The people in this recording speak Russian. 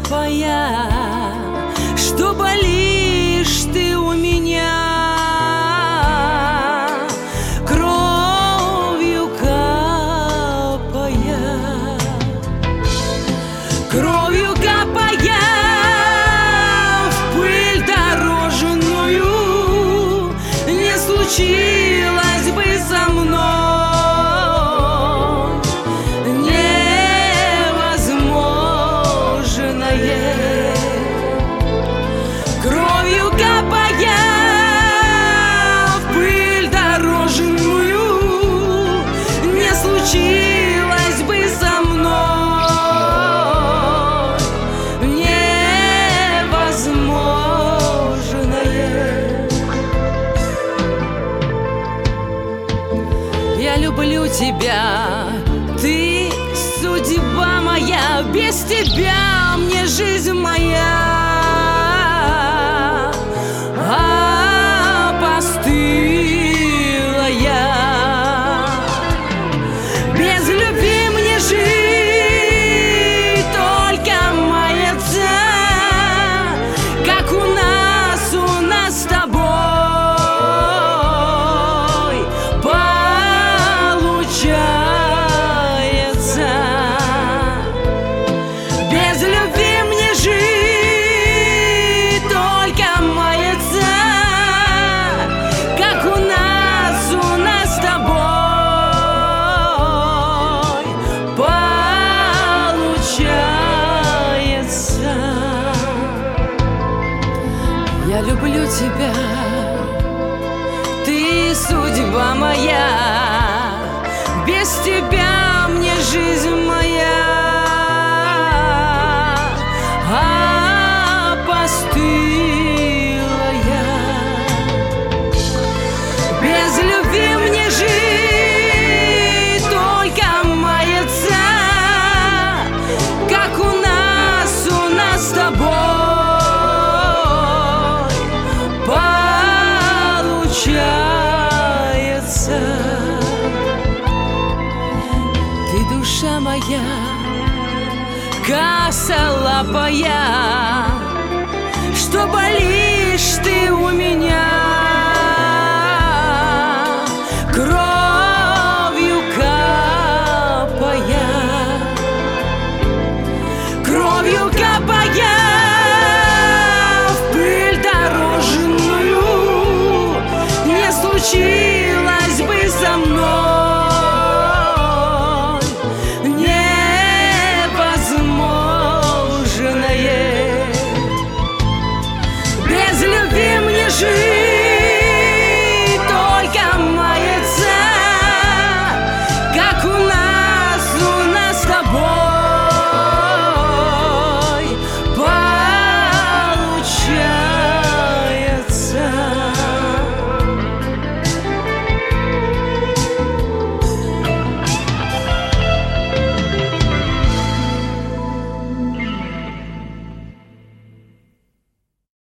капая, что болишь ты у меня, кровью капая, кровью капая в пыль дорожную, не случилось бы со мной кровью капая в пыль дорожную, не случилось бы со мной невозможное. Я люблю тебя, ты судьба моя, без тебя мне жизнь моя опостылая. Без любви мне жить только маяться, как у нас с тобой получается. Без любви мне жить только маяться, как у нас с тобой получается. Я люблю тебя, ты судьба моя, без тебя мне жизнь моя опостылая. Без любви мне жить только маяться, как у нас с тобой получается. Ты душа моя, косолапая, что болишь ты у меня, кровью капая, кровью капая в пыль дорожную, не случилось